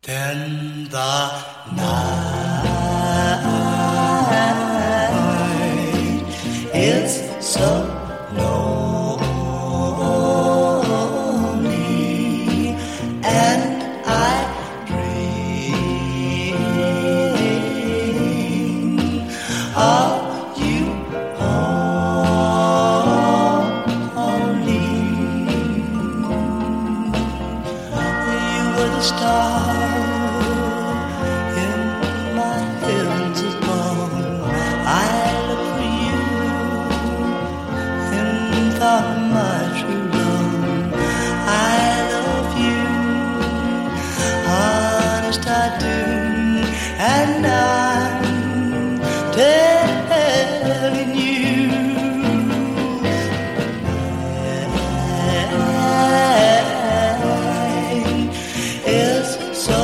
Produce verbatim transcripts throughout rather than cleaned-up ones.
Then the night is so lonely, and I dream of you only. You were the star in my heavens above. I look for you in thought of my true love. I love you, honest I do, and I'm telling you. Is so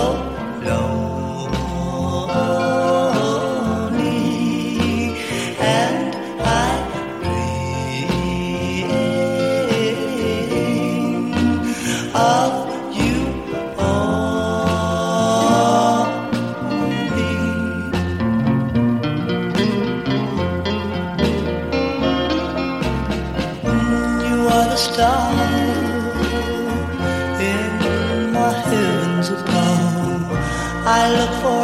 lonely, and I dream of you only. You are the star in my heavens above. I look for